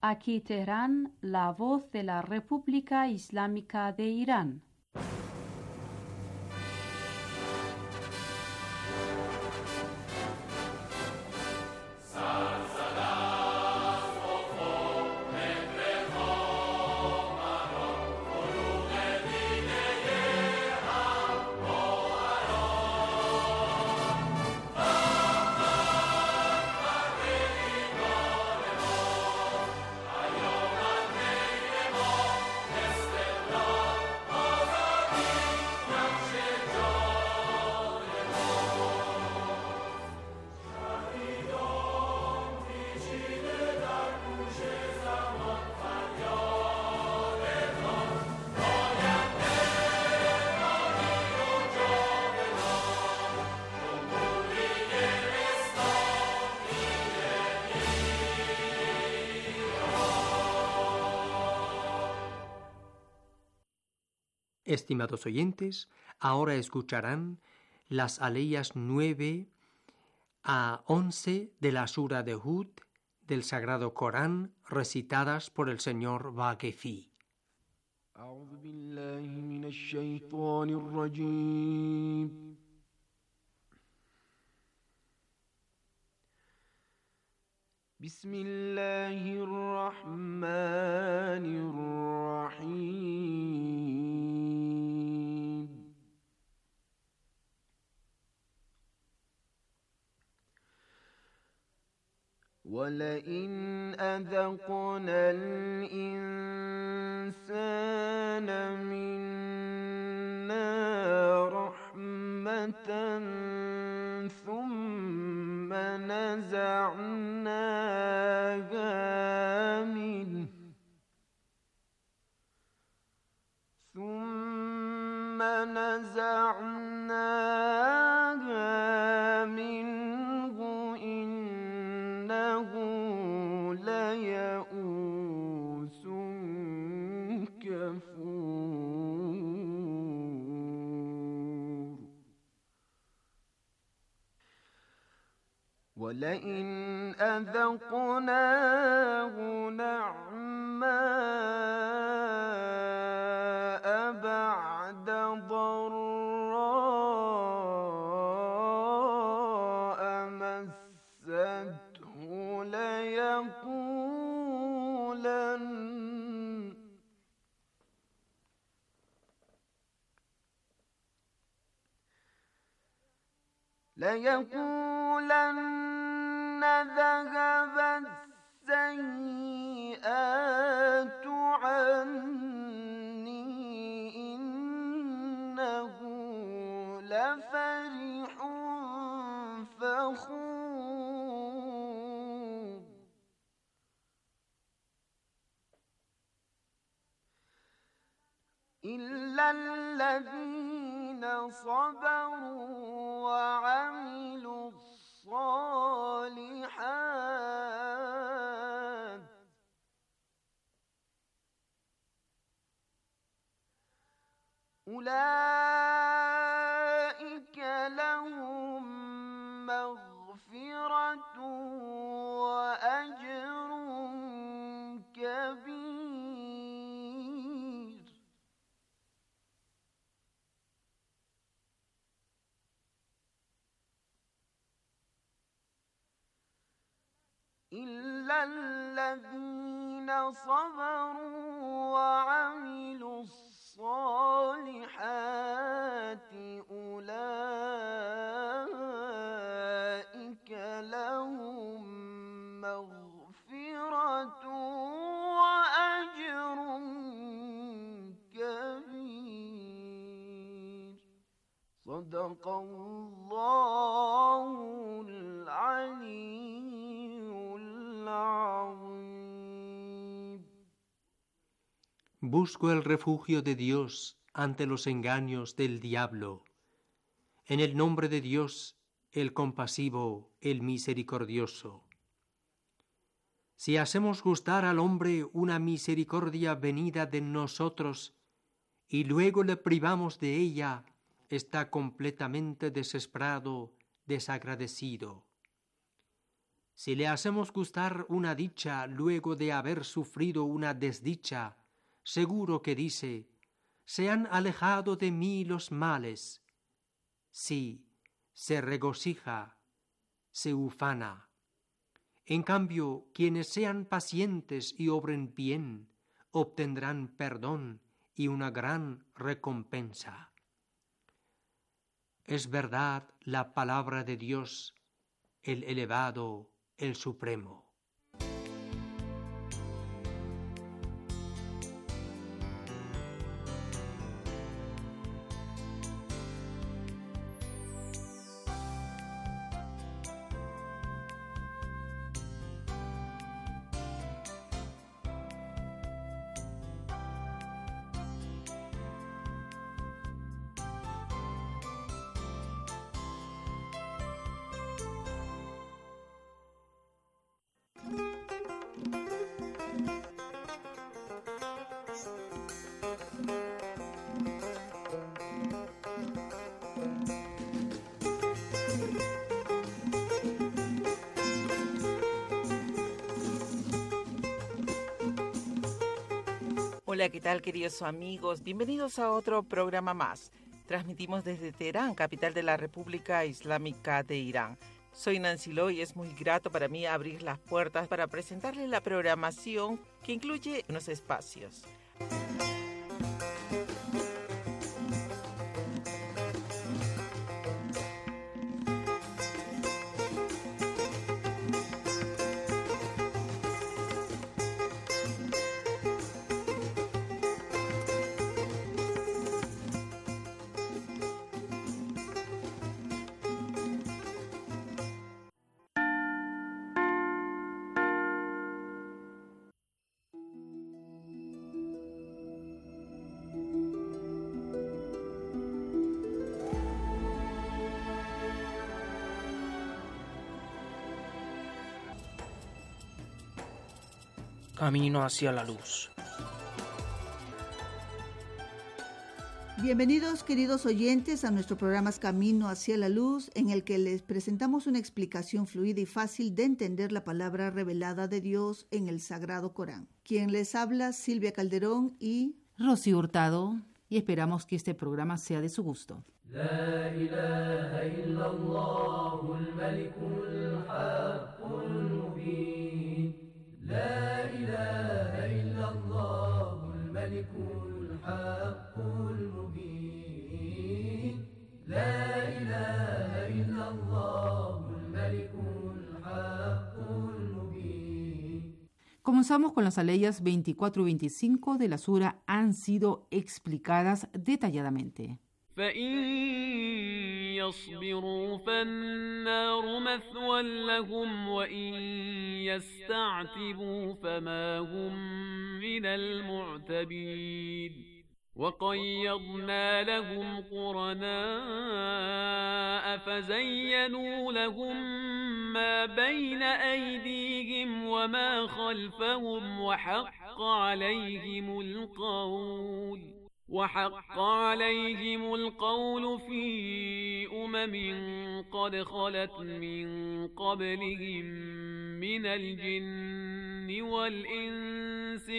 Aquí Teherán, la voz de la República Islámica de Irán. Estimados oyentes, ahora escucharán las aleyas 9 a 11 de la Sura de Hud del Sagrado Corán, recitadas por el señor Vaquefi. أعوذ بالله من الشيطان الرجيم. بسم الله الرحمن الرحيم. ولئن أذقنا الإنسان منا رحمة ثم نزعناها منه إنه ليئوس كفور. ولئن أذقناه نعماء بعد ضراء مسته ليقولن ذهب السيئات عني إنه لفرح فخور. إلا الذين صبروا وعملوا الصالحات أولئك لهم مغفرة وأجر كبير. إلا الذين صبروا وعملوا الصالحات أولئك لهم مغفرة وأجر كبير. صدق الله العلي العظيم. Busco el refugio de Dios ante los engaños del diablo. En el nombre de Dios, el compasivo, el misericordioso. Si hacemos gustar al hombre una misericordia venida de nosotros y luego le privamos de ella, está completamente desesperado, desagradecido. Si le hacemos gustar una dicha luego de haber sufrido una desdicha, seguro que dice: se han alejado de mí los males. Sí, se regocija, se ufana. En cambio, quienes sean pacientes y obren bien, obtendrán perdón y una gran recompensa. Es verdad la palabra de Dios, el elevado, el supremo. Hola, ¿qué tal, queridos amigos? Bienvenidos a otro programa más. Transmitimos desde Teherán, capital de la República Islámica de Irán. Soy Nancy Lo y es muy grato para mí abrir las puertas para presentarles la programación que incluye unos espacios. Camino hacia la luz. Bienvenidos, queridos oyentes, a nuestro programa Camino hacia la luz, en el que les presentamos una explicación fluida y fácil de entender la palabra revelada de Dios en el Sagrado Corán. Quien les habla, Silvia Calderón y Rocío Hurtado, y esperamos que este programa sea de su gusto. La ilaha illallah al-malikul haqqul mubin. La ilaha illallah al-malikul haqqul mubin. La ilaha illallah al-malikul haqqul mubin. Comenzamos con las aleyas 24 y 25 de la sura. Han sido explicadas detalladamente. فإن يصبروا فالنار مثوى لهم وإن يستعتبوا فما هم من المعتبين وقيضنا لهم قرناء فزينوا لهم ما بين أيديهم وما خلفهم وحق عليهم القول في قد خلت من قبلهم من الجن والإنس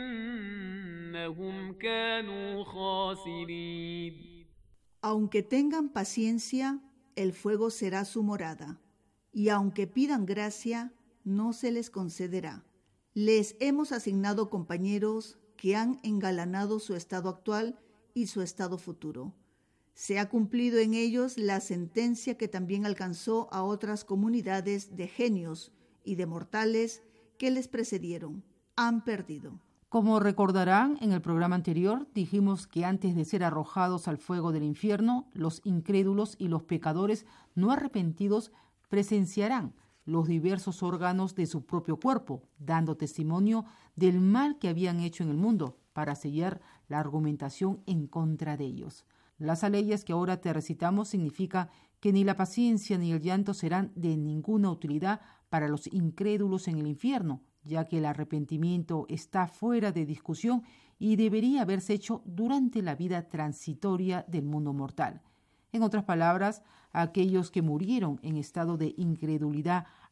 إنهم كانوا خاسرين. Aunque tengan paciencia, el fuego será su morada, y aunque pidan gracia, no se les concederá. Les hemos asignado compañeros que han engalanado su estado actual y su estado futuro. Se ha cumplido en ellos la sentencia que también alcanzó a otras comunidades de genios y de mortales que les precedieron. Han perdido. Como recordarán, en el programa anterior dijimos que antes de ser arrojados al fuego del infierno, los incrédulos y los pecadores no arrepentidos presenciarán los diversos órganos de su propio cuerpo, dando testimonio del mal que habían hecho en el mundo para sellar la argumentación en contra de ellos. Las aleyas que ahora te recitamos significa que ni la paciencia ni el llanto serán de ninguna utilidad para los incrédulos en el infierno, ya que el arrepentimiento está fuera de discusión y debería haberse hecho durante la vida transitoria del mundo mortal. En otras palabras, aquellos que murieron en estado de incredulidad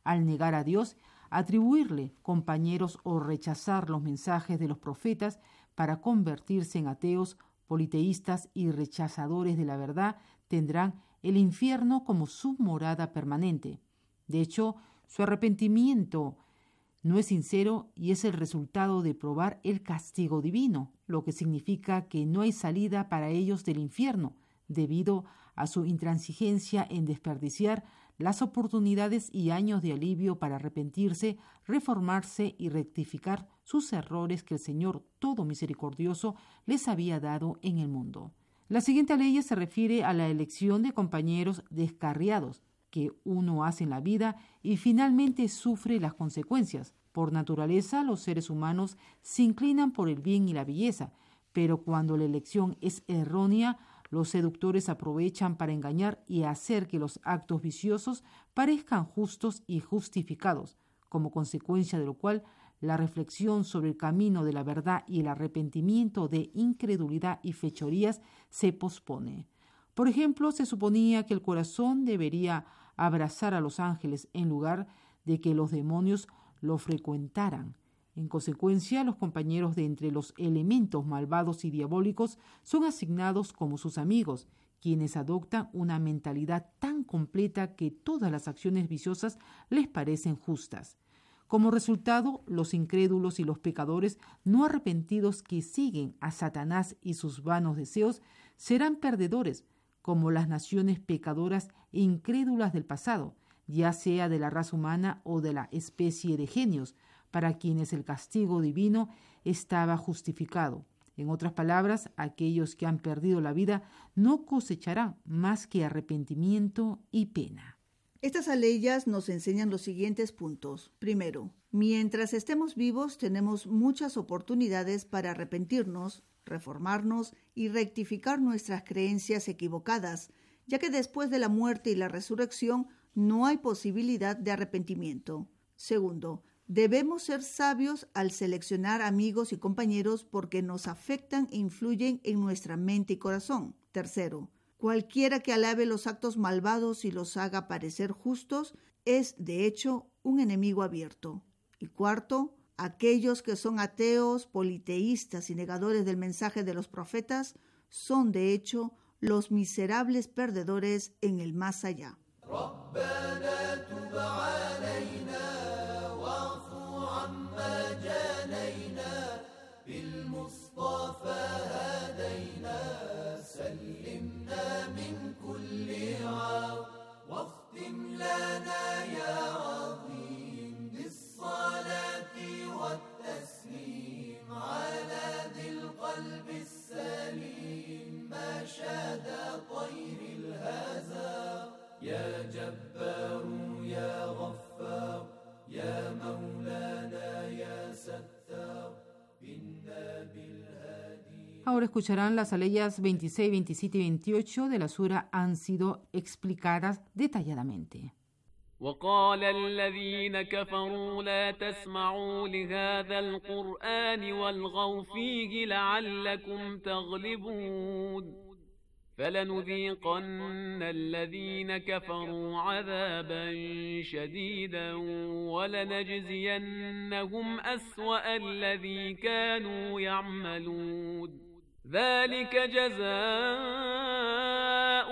al negar a Dios, atribuirle compañeros o rechazar los mensajes de los profetas para convertirse en ateos, politeístas y rechazadores de la verdad, tendrán el infierno como su morada permanente. De hecho, su arrepentimiento no es sincero y es el resultado de probar el castigo divino, lo que significa que no hay salida para ellos del infierno, debido a su intransigencia en desperdiciar las oportunidades y años de alivio para arrepentirse, reformarse y rectificar sus errores que el Señor Todo Misericordioso les había dado en el mundo. La siguiente ley se refiere a la elección de compañeros descarriados que uno hace en la vida y finalmente sufre las consecuencias. Por naturaleza, los seres humanos se inclinan por el bien y la belleza, pero cuando la elección es errónea, los seductores aprovechan para engañar y hacer que los actos viciosos parezcan justos y justificados, como consecuencia de lo cual la reflexión sobre el camino de la verdad y el arrepentimiento de incredulidad y fechorías se pospone. Por ejemplo, se suponía que el corazón debería abrazar a los ángeles en lugar de que los demonios lo frecuentaran. En consecuencia, los compañeros de entre los elementos malvados y diabólicos son asignados como sus amigos, quienes adoptan una mentalidad tan completa que todas las acciones viciosas les parecen justas. Como resultado, los incrédulos y los pecadores no arrepentidos que siguen a Satanás y sus vanos deseos serán perdedores, como las naciones pecadoras e incrédulas del pasado, ya sea de la raza humana o de la especie de genios, para quienes el castigo divino estaba justificado. En otras palabras, aquellos que han perdido la vida no cosecharán más que arrepentimiento y pena. Estas aleyas nos enseñan los siguientes puntos. Primero, mientras estemos vivos tenemos muchas oportunidades para arrepentirnos, reformarnos y rectificar nuestras creencias equivocadas, ya que después de la muerte y la resurrección no hay posibilidad de arrepentimiento. Segundo, debemos ser sabios al seleccionar amigos y compañeros porque nos afectan e influyen en nuestra mente y corazón. Tercero, cualquiera que alabe los actos malvados y los haga parecer justos es, de hecho, un enemigo abierto. Y cuarto, aquellos que son ateos, politeístas y negadores del mensaje de los profetas son, de hecho, los miserables perdedores en el más allá. Ahora escucharán las aleyas 26, 27 y 28 de la sura han sido explicadas detalladamente. وقال الذين كفروا لا تسمعوا لهذا القرآن والغوا فيه لعلكم تغلبون فلنذيقن الذين كفروا عذابا شديدا ولنجزينهم أسوأ الذي كانوا يعملون ذلك جزاء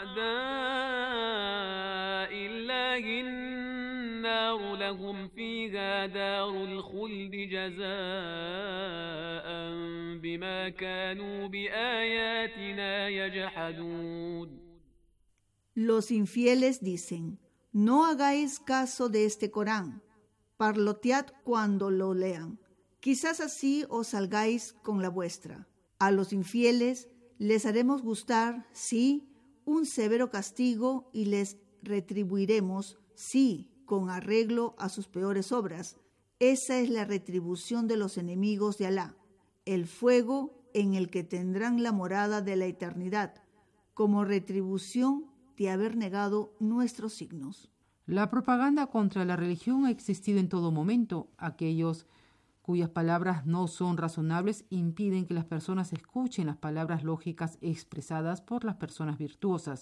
أعداء الله النار لهم فيها دار الخلد جزاء بما كانوا بآياتنا يجحدون. Los infieles dicen, no hagáis caso de este Corán, parlotead cuando lo lean, quizás así os salgáis con la vuestra. A los infieles les haremos gustar, sí, un severo castigo y les retribuiremos, sí, con arreglo a sus peores obras. Esa es la retribución de los enemigos de Alá, el fuego en el que tendrán la morada de la eternidad, como retribución de haber negado nuestros signos. La propaganda contra la religión ha existido en todo momento. Aquellos cuyas palabras no son razonables impiden que las personas escuchen las palabras lógicas expresadas por las personas virtuosas.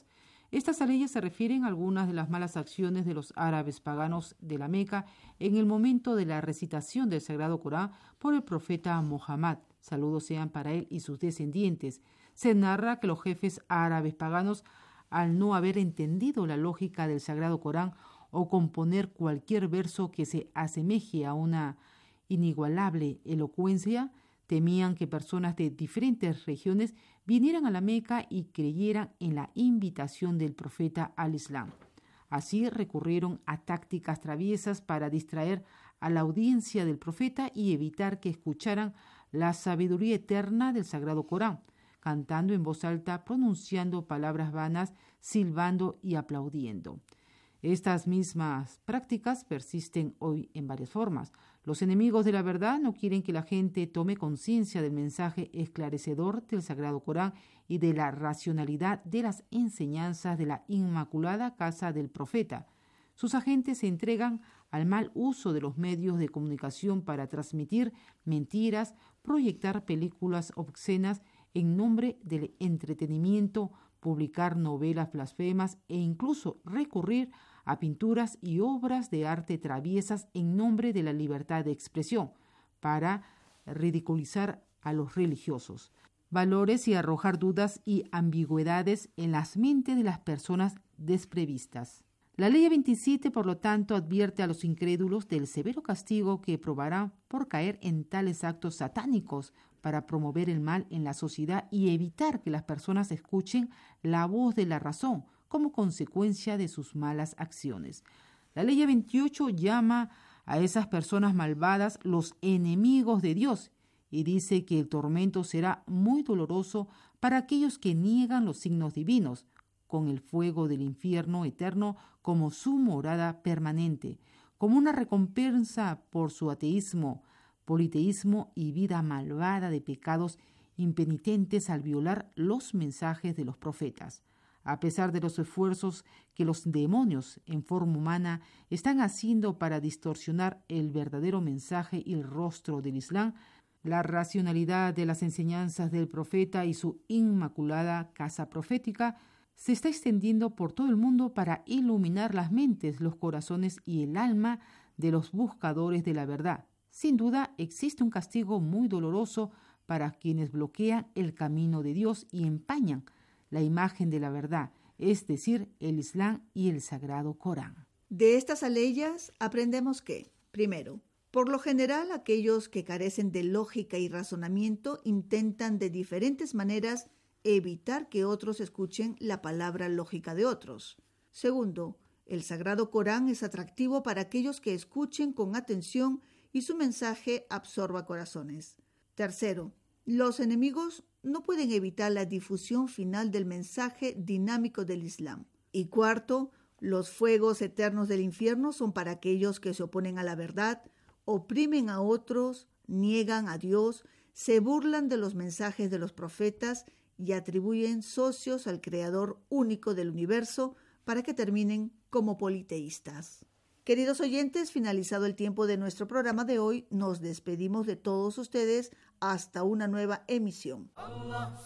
Estas aleyas se refieren a algunas de las malas acciones de los árabes paganos de la Meca en el momento de la recitación del Sagrado Corán por el profeta Muhammad. Saludos sean para él y sus descendientes. Se narra que los jefes árabes paganos, al no haber entendido la lógica del Sagrado Corán o componer cualquier verso que se asemeje a una inigualable elocuencia, temían que personas de diferentes regiones vinieran a la Meca y creyeran en la invitación del profeta al Islam. Así recurrieron a tácticas traviesas para distraer a la audiencia del profeta y evitar que escucharan la sabiduría eterna del Sagrado Corán, cantando en voz alta, pronunciando palabras vanas, silbando y aplaudiendo. Estas mismas prácticas persisten hoy en varias formas. Los enemigos de la verdad no quieren que la gente tome conciencia del mensaje esclarecedor del Sagrado Corán y de la racionalidad de las enseñanzas de la Inmaculada Casa del Profeta. Sus agentes se entregan al mal uso de los medios de comunicación para transmitir mentiras, proyectar películas obscenas en nombre del entretenimiento, publicar novelas blasfemas e incluso recurrir a pinturas y obras de arte traviesas en nombre de la libertad de expresión para ridiculizar a los religiosos. Valores y arrojar dudas y ambigüedades en las mentes de las personas desprevistas. La Ley 27, por lo tanto, advierte a los incrédulos del severo castigo que probarán por caer en tales actos satánicos para promover el mal en la sociedad y evitar que las personas escuchen la voz de la razón como consecuencia de sus malas acciones. La Ley 28 llama a esas personas malvadas los enemigos de Dios y dice que el tormento será muy doloroso para aquellos que niegan los signos divinos, con el fuego del infierno eterno como su morada permanente, como una recompensa por su ateísmo, politeísmo y vida malvada de pecados impenitentes al violar los mensajes de los profetas. A pesar de los esfuerzos que los demonios en forma humana están haciendo para distorsionar el verdadero mensaje y el rostro del Islam, la racionalidad de las enseñanzas del profeta y su inmaculada casa profética se está extendiendo por todo el mundo para iluminar las mentes, los corazones y el alma de los buscadores de la verdad. Sin duda, existe un castigo muy doloroso para quienes bloquean el camino de Dios y empañan la imagen de la verdad, es decir, el Islam y el Sagrado Corán. De estas aleyas aprendemos que, primero, por lo general aquellos que carecen de lógica y razonamiento intentan de diferentes maneras evitar que otros escuchen la palabra lógica de otros. Segundo, el Sagrado Corán es atractivo para aquellos que escuchen con atención y su mensaje absorba corazones. Tercero, los enemigos no pueden evitar la difusión final del mensaje dinámico del Islam. Y cuarto, los fuegos eternos del infierno son para aquellos que se oponen a la verdad, oprimen a otros, niegan a Dios, se burlan de los mensajes de los profetas y atribuyen socios al Creador único del universo para que terminen como politeístas. Queridos oyentes, finalizado el tiempo de nuestro programa de hoy, nos despedimos de todos ustedes hasta una nueva emisión. Allah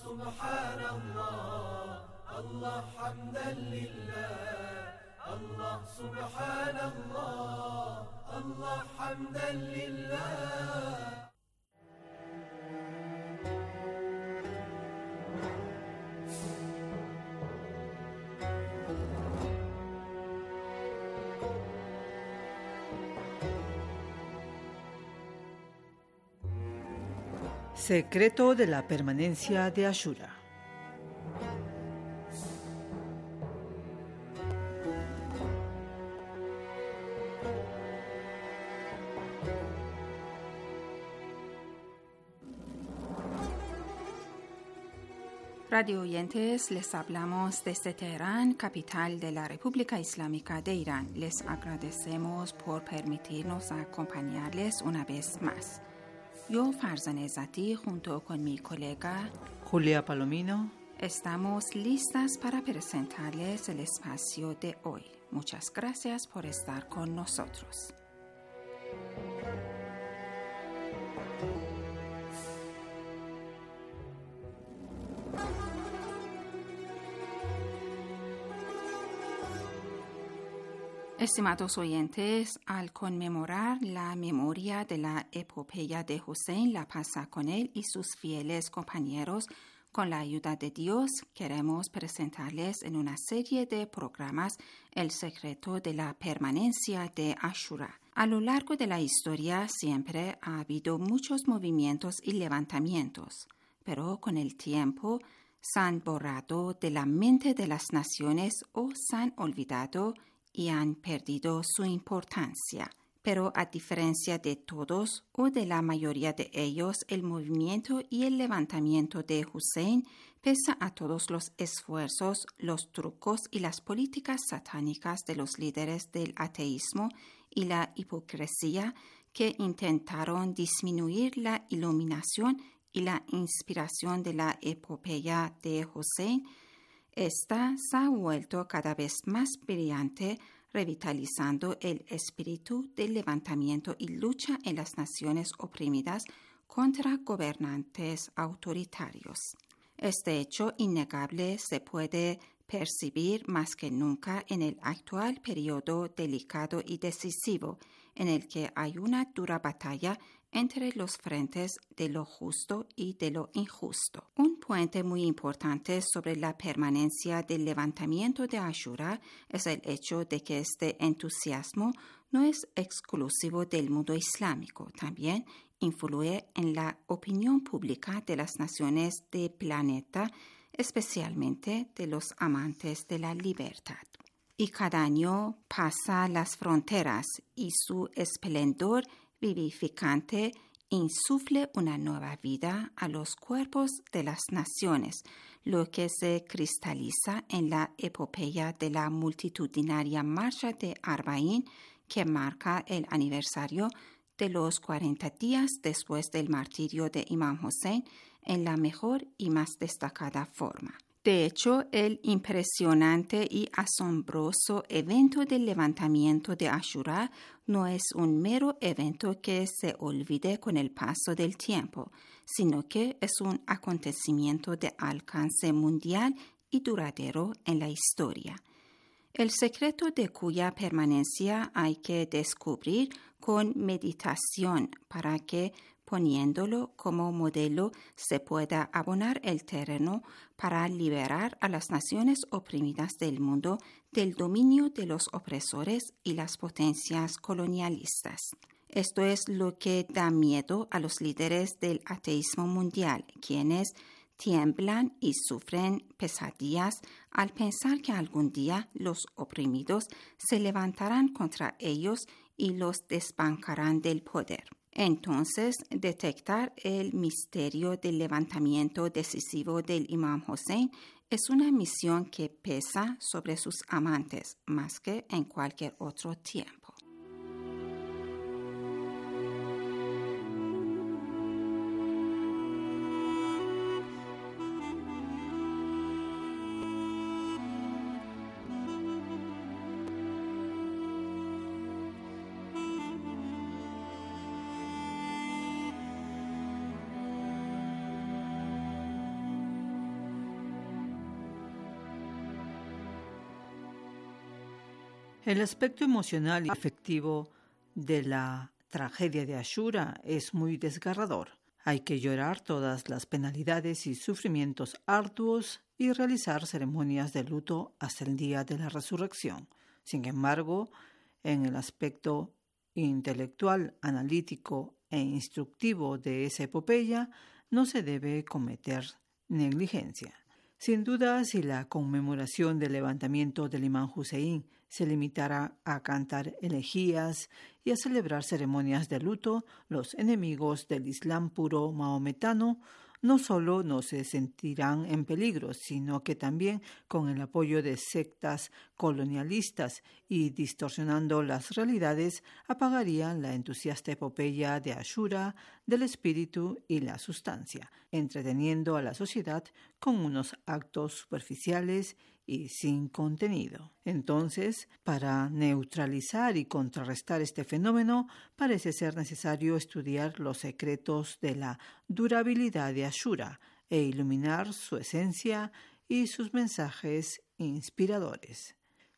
subhanallah, Allah hamdan lillah, Allah subhanallah, Allah hamdan lillah. Secreto de la permanencia de Ashura. Radio oyentes, les hablamos desde Teherán, capital de la República Islámica de Irán. Les agradecemos por permitirnos acompañarles una vez más. Yo, Farzaneh Zati, junto con mi colega Julia Palomino, estamos listas para presentarles el espacio de hoy. Muchas gracias por estar con nosotros. Estimados oyentes, al conmemorar la memoria de la epopeya de Hussein, la paz con él y sus fieles compañeros, con la ayuda de Dios, queremos presentarles en una serie de programas el secreto de la permanencia de Ashura. A lo largo de la historia siempre ha habido muchos movimientos y levantamientos, pero con el tiempo se han borrado de la mente de las naciones o se han olvidado y han perdido su importancia. Pero a diferencia de todos o de la mayoría de ellos, el movimiento y el levantamiento de Hussein, pese a todos los esfuerzos, los trucos y las políticas satánicas de los líderes del ateísmo y la hipocresía que intentaron disminuir la iluminación y la inspiración de la epopeya de Hussein, esta se ha vuelto cada vez más brillante, revitalizando el espíritu del levantamiento y lucha en las naciones oprimidas contra gobernantes autoritarios. Este hecho innegable se puede percibir más que nunca en el actual periodo delicado y decisivo, en el que hay una dura batalla entre los frentes de lo justo y de lo injusto. Un puente muy importante sobre la permanencia del levantamiento de Ashura es el hecho de que este entusiasmo no es exclusivo del mundo islámico, también influye en la opinión pública de las naciones del planeta, especialmente de los amantes de la libertad. Y cada año pasa las fronteras y su esplendor vivificante insufle una nueva vida a los cuerpos de las naciones, lo que se cristaliza en la epopeya de la multitudinaria marcha de Arbaín, que marca el aniversario de los 40 días después del martirio de Imam Hussein en la mejor y más destacada forma. De hecho, el impresionante y asombroso evento del levantamiento de Ashura no es un mero evento que se olvide con el paso del tiempo, sino que es un acontecimiento de alcance mundial y duradero en la historia. El secreto de cuya permanencia hay que descubrir con meditación para que, poniéndolo como modelo, se pueda abonar el terreno para liberar a las naciones oprimidas del mundo del dominio de los opresores y las potencias colonialistas. Esto es lo que da miedo a los líderes del ateísmo mundial, quienes tiemblan y sufren pesadillas al pensar que algún día los oprimidos se levantarán contra ellos y los desbancarán del poder. Entonces, detectar el misterio del levantamiento decisivo del Imam Hussein es una misión que pesa sobre sus amantes más que en cualquier otro tiempo. El aspecto emocional y afectivo de la tragedia de Ashura es muy desgarrador. Hay que llorar todas las penalidades y sufrimientos arduos y realizar ceremonias de luto hasta el día de la resurrección. Sin embargo, en el aspecto intelectual, analítico e instructivo de esa epopeya, no se debe cometer negligencia. Sin duda, si la conmemoración del levantamiento del Imam Hussein se limitara a cantar elegías y a celebrar ceremonias de luto, los enemigos del Islam puro maometano no solo no se sentirán en peligro, sino que también, con el apoyo de sectas colonialistas y distorsionando las realidades, apagarían la entusiasta epopeya de Ashura del espíritu y la sustancia, entreteniendo a la sociedad con unos actos superficiales y sin contenido. Entonces, para neutralizar y contrarrestar este fenómeno, parece ser necesario estudiar los secretos de la durabilidad de Ashura e iluminar su esencia y sus mensajes inspiradores.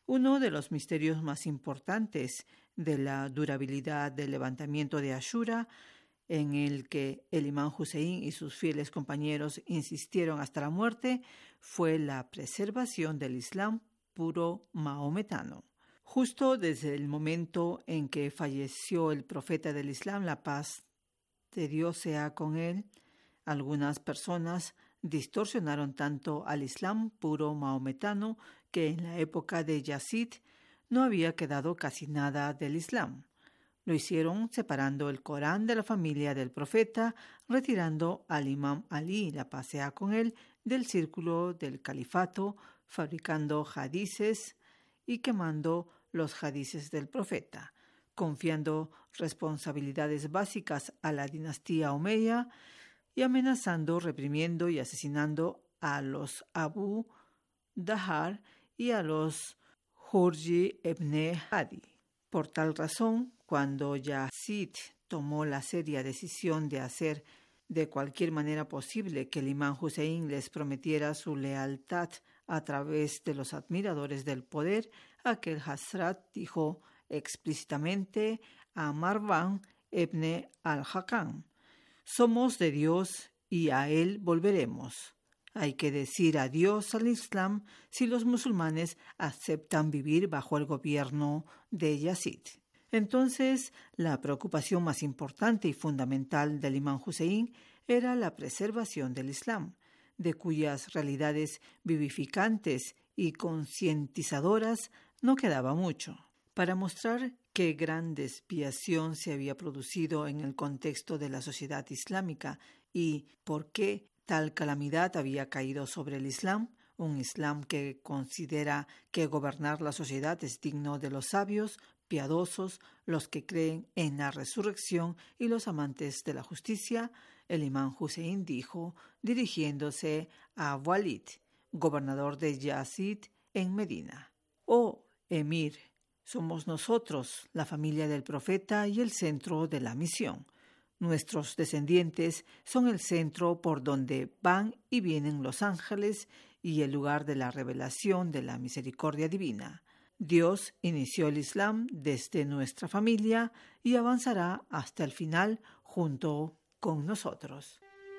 Uno de los misterios más importantes de la durabilidad del levantamiento de Ashura, en el que el imán Hussein y sus fieles compañeros insistieron hasta la muerte, fue la preservación del Islam puro mahometano. Justo desde el momento en que falleció el profeta del Islam, la paz de Dios sea con él, algunas personas distorsionaron tanto al Islam puro mahometano que en la época de Yazid no había quedado casi nada del Islam. Lo hicieron separando el Corán de la familia del profeta, retirando al imam Ali, la paz sea con él, del círculo del califato, fabricando hadices y quemando los hadices del profeta, confiando responsabilidades básicas a la dinastía omeya y amenazando, reprimiendo y asesinando a los Abu Dahar y a los Hurji ibn Hadi. Por tal razón, cuando Yazid tomó la seria decisión de hacer de cualquier manera posible que el imán Hussein les prometiera su lealtad a través de los admiradores del poder, aquel Hazrat dijo explícitamente a Marwan ibn al-Hakam: somos de Dios y a Él volveremos. Hay que decir adiós al Islam si los musulmanes aceptan vivir bajo el gobierno de Yazid. Entonces, la preocupación más importante y fundamental del imán Hussein era la preservación del Islam, de cuyas realidades vivificantes y concientizadoras no quedaba mucho. Para mostrar qué gran desviación se había producido en el contexto de la sociedad islámica y por qué tal calamidad había caído sobre el Islam, un Islam que considera que gobernar la sociedad es digno de los sabios, piadosos, los que creen en la resurrección y los amantes de la justicia, el imán Hussein dijo, dirigiéndose a Walid, gobernador de Yazid en Medina: «Oh, emir, somos nosotros, la familia del profeta y el centro de la misión. Nuestros descendientes son el centro por donde van y vienen los ángeles y el lugar de la revelación de la misericordia divina. Dios inició el Islam desde nuestra familia y avanzará hasta el final junto con nosotros».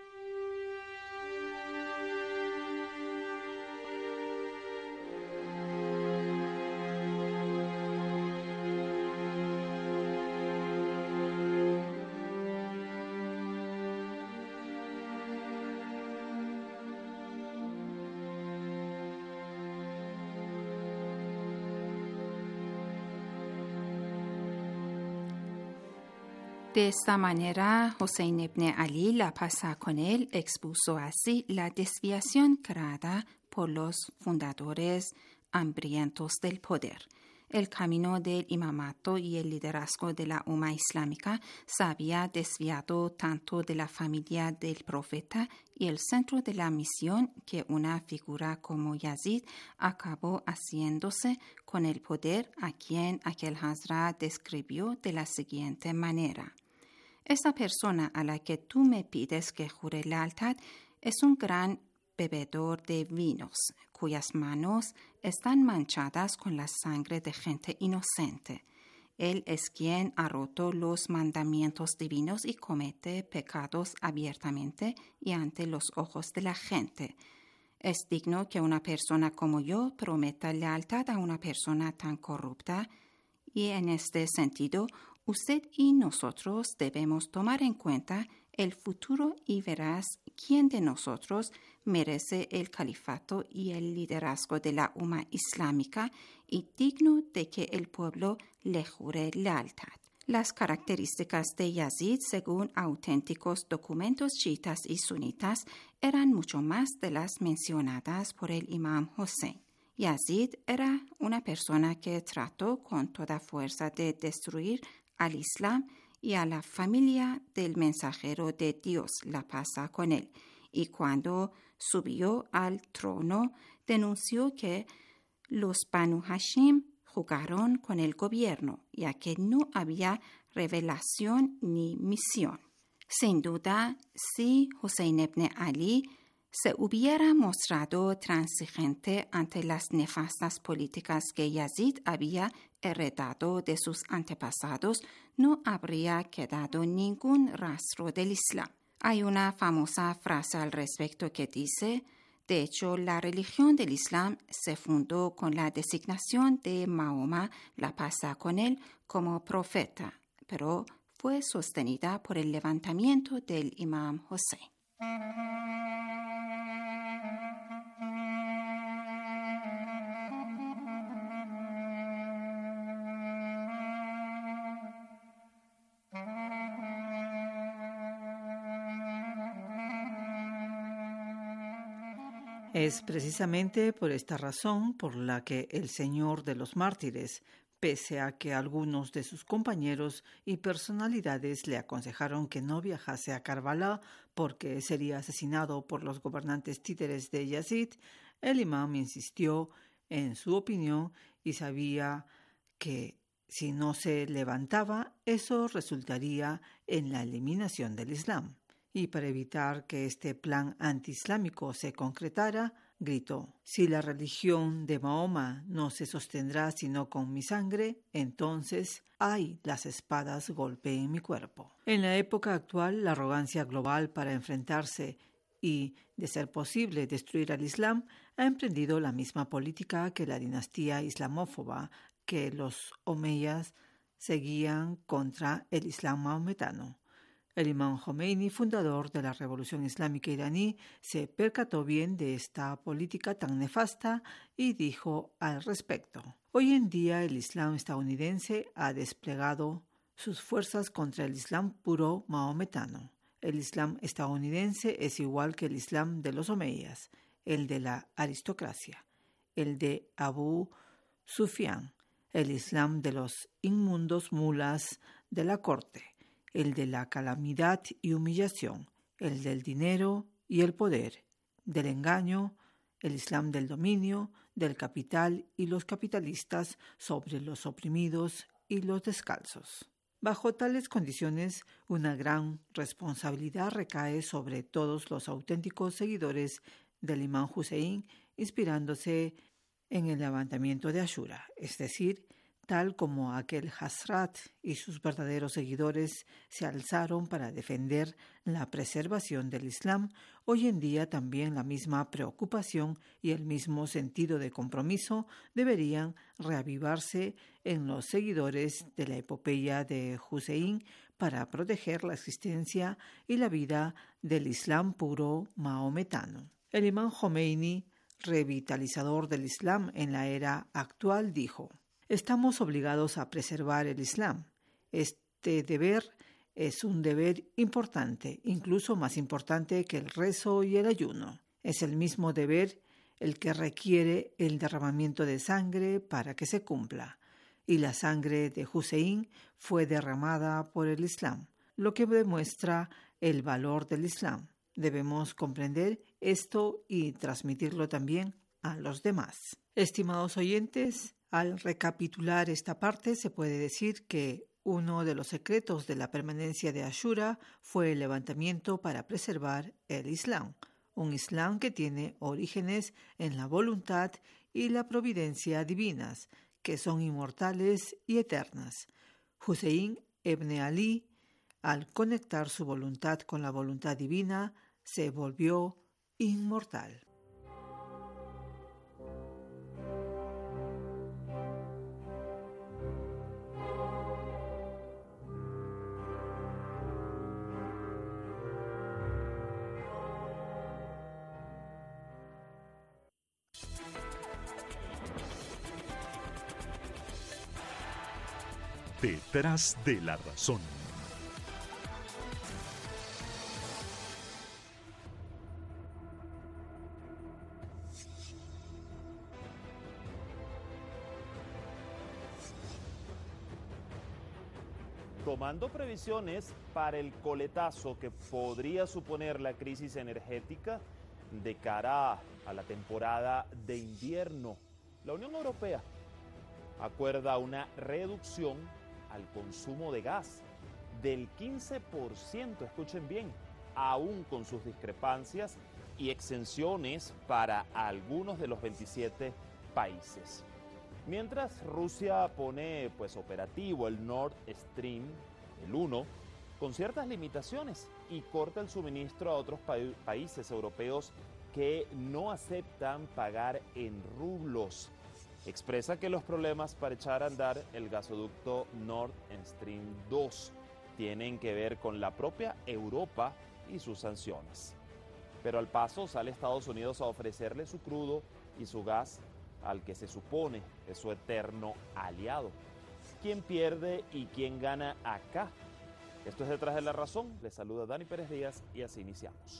De esta manera, Hussein ibn Ali, la paz con él, expuso así la desviación creada por los fundadores hambrientos del poder. El camino del imamato y el liderazgo de la Umma islámica se había desviado tanto de la familia del profeta y el centro de la misión que una figura como Yazid acabó haciéndose con el poder, a quien aquel Hazrat describió de la siguiente manera: «Esta persona a la que tú me pides que jure lealtad es un gran bebedor de vinos, cuyas manos están manchadas con la sangre de gente inocente. Él es quien ha roto los mandamientos divinos y comete pecados abiertamente y ante los ojos de la gente. Es digno que una persona como yo prometa lealtad a una persona tan corrupta, y en este sentido, usted y nosotros debemos tomar en cuenta el futuro y verás quién de nosotros merece el califato y el liderazgo de la Umma islámica y digno de que el pueblo le jure lealtad». Las características de Yazid, según auténticos documentos chiitas y sunitas, eran mucho más de las mencionadas por el imam Hussein. Yazid era una persona que trató con toda fuerza de destruir al Islam y a la familia del mensajero de Dios, la paz con él, y cuando subió al trono denunció que los Banu Hashim jugaron con el gobierno, ya que no había revelación ni misión. Sin duda, si Hussein ibn Ali se hubiera mostrado transigente ante las nefastas políticas que Yazid había heredado de sus antepasados, no habría quedado ningún rastro del Islam. Hay una famosa frase al respecto que dice: de hecho, la religión del Islam se fundó con la designación de Mahoma, la paz con él, como profeta, pero fue sostenida por el levantamiento del Imam Hussein. Es precisamente por esta razón por la que el Señor de los Mártires, pese a que algunos de sus compañeros y personalidades le aconsejaron que no viajase a Karbala porque sería asesinado por los gobernantes títeres de Yazid, el imam insistió en su opinión y sabía que si no se levantaba, eso resultaría en la eliminación del Islam. Y para evitar que este plan antiislámico se concretara, gritó: si la religión de Mahoma no se sostendrá sino con mi sangre, entonces ¡ay! Las espadas golpeen mi cuerpo. En la época actual, la arrogancia global para enfrentarse y, de ser posible, destruir al Islam, ha emprendido la misma política que la dinastía islamófoba que los omeyas seguían contra el Islam maometano. El imam Jomeini, fundador de la Revolución Islámica iraní, se percató bien de esta política tan nefasta y dijo al respecto: hoy en día el Islam estadounidense ha desplegado sus fuerzas contra el Islam puro maometano. El Islam estadounidense es igual que el Islam de los omeyas, el de la aristocracia, el de Abu Sufyan, el Islam de los inmundos mulas de la corte, el de la calamidad y humillación, el del dinero y el poder, del engaño, el Islam del dominio, del capital y los capitalistas sobre los oprimidos y los descalzos. Bajo tales condiciones, una gran responsabilidad recae sobre todos los auténticos seguidores del imam Hussein, inspirándose en el levantamiento de Ashura, es decir, tal como aquel Hazrat y sus verdaderos seguidores se alzaron para defender la preservación del Islam, hoy en día también la misma preocupación y el mismo sentido de compromiso deberían reavivarse en los seguidores de la epopeya de Hussein para proteger la existencia y la vida del Islam puro maometano. El imam Jomeini, revitalizador del Islam en la era actual, dijo: estamos obligados a preservar el Islam. Este deber es un deber importante, incluso más importante que el rezo y el ayuno. Es el mismo deber el que requiere el derramamiento de sangre para que se cumpla. Y la sangre de Hussein fue derramada por el Islam, lo que demuestra el valor del Islam. Debemos comprender esto y transmitirlo también a los demás. Estimados oyentes, al recapitular esta parte, se puede decir que uno de los secretos de la permanencia de Ashura fue el levantamiento para preservar el Islam, un Islam que tiene orígenes en la voluntad y la providencia divinas, que son inmortales y eternas. Hussein ibn Ali, al conectar su voluntad con la voluntad divina, se volvió inmortal. Detrás de la razón. Tomando previsiones para el coletazo que podría suponer la crisis energética de cara a la temporada de invierno, la Unión Europea acuerda una reducción al consumo de gas del 15%, escuchen bien, aún con sus discrepancias y exenciones para algunos de los 27 países. Mientras Rusia pone operativo el Nord Stream, el 1, con ciertas limitaciones y corta el suministro a otros países europeos que no aceptan pagar en rublos. Expresa que los problemas para echar a andar el gasoducto Nord Stream 2 tienen que ver con la propia Europa y sus sanciones. Pero al paso sale Estados Unidos a ofrecerle su crudo y su gas al que se supone es su eterno aliado. ¿Quién pierde y quién gana acá? Esto es Detrás de la Razón. Les saluda Dani Pérez Díaz y así iniciamos.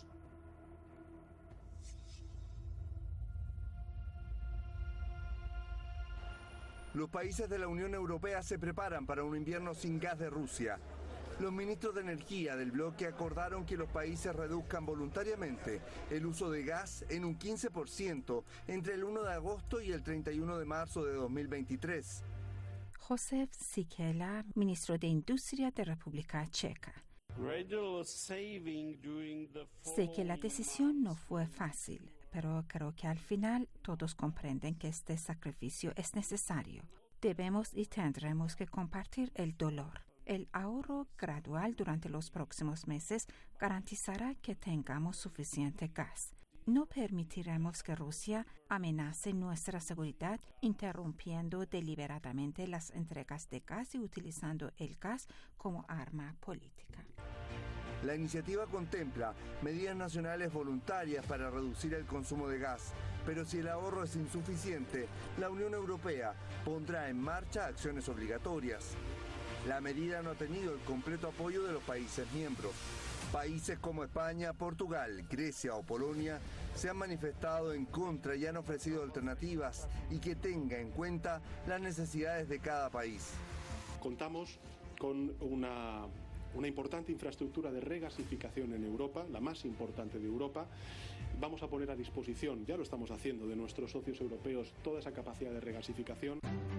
Los países de la Unión Europea se preparan para un invierno sin gas de Rusia. Los ministros de Energía del bloque acordaron que los países reduzcan voluntariamente el uso de gas en un 15% entre el 1 de agosto y el 31 de marzo de 2023. Josef Sikela, ministro de Industria de República Checa. Sé que la decisión no fue fácil, pero creo que al final todos comprenden que este sacrificio es necesario. Debemos y tendremos que compartir el dolor. El ahorro gradual durante los próximos meses garantizará que tengamos suficiente gas. No permitiremos que Rusia amenace nuestra seguridad interrumpiendo deliberadamente las entregas de gas y utilizando el gas como arma política. La iniciativa contempla medidas nacionales voluntarias para reducir el consumo de gas, pero si el ahorro es insuficiente, la Unión Europea pondrá en marcha acciones obligatorias. La medida no ha tenido el completo apoyo de los países miembros. Países como España, Portugal, Grecia o Polonia se han manifestado en contra y han ofrecido alternativas y que tenga en cuenta las necesidades de cada país. Contamos con una importante infraestructura de regasificación en Europa, la más importante de Europa. Vamos a poner a disposición, ya lo estamos haciendo, de nuestros socios europeos toda esa capacidad de regasificación.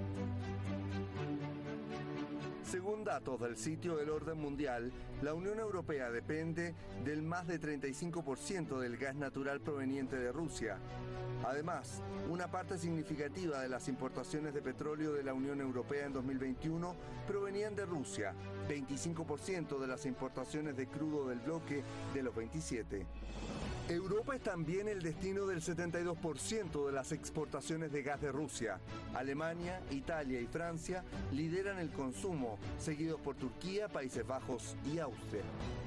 Según datos del sitio del Orden Mundial, la Unión Europea depende del más de 35% del gas natural proveniente de Rusia. Además, una parte significativa de las importaciones de petróleo de la Unión Europea en 2021 provenían de Rusia, 25% de las importaciones de crudo del bloque de los 27. Europa es también el destino del 72% de las exportaciones de gas de Rusia. Alemania, Italia y Francia lideran el consumo, seguidos por Turquía, Países Bajos y Austria.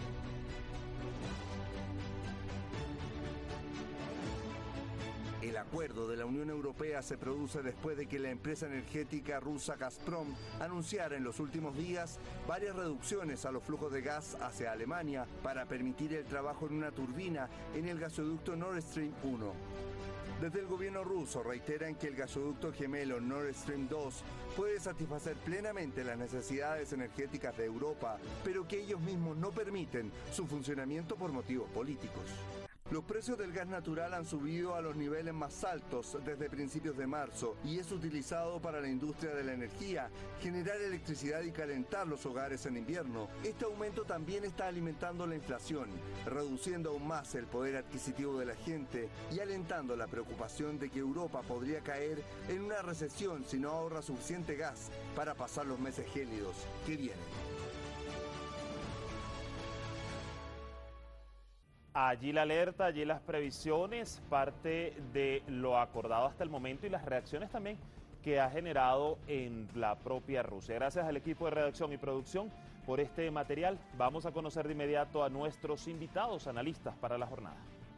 El acuerdo de la Unión Europea se produce después de que la empresa energética rusa Gazprom anunciara en los últimos días varias reducciones a los flujos de gas hacia Alemania para permitir el trabajo en una turbina en el gasoducto Nord Stream 1. Desde el gobierno ruso reiteran que el gasoducto gemelo Nord Stream 2 puede satisfacer plenamente las necesidades energéticas de Europa, pero que ellos mismos no permiten su funcionamiento por motivos políticos. Los precios del gas natural han subido a los niveles más altos desde principios de marzo y es utilizado para la industria de la energía, generar electricidad y calentar los hogares en invierno. Este aumento también está alimentando la inflación, reduciendo aún más el poder adquisitivo de la gente y alentando la preocupación de que Europa podría caer en una recesión si no ahorra suficiente gas para pasar los meses gélidos que vienen. Allí la alerta, allí las previsiones, parte de lo acordado hasta el momento y las reacciones también que ha generado en la propia Rusia. Gracias al equipo de redacción y producción por este material. Vamos a conocer de inmediato a nuestros invitados analistas para la jornada.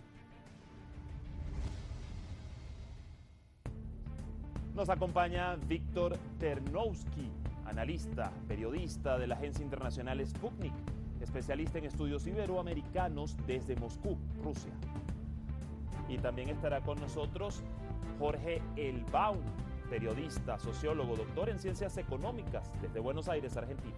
Nos acompaña Víctor Ternowski, analista, periodista de la agencia internacional Sputnik, especialista en estudios iberoamericanos desde Moscú, Rusia. Y también estará con nosotros Jorge Elbaum, periodista, sociólogo, doctor en ciencias económicas desde Buenos Aires, Argentina.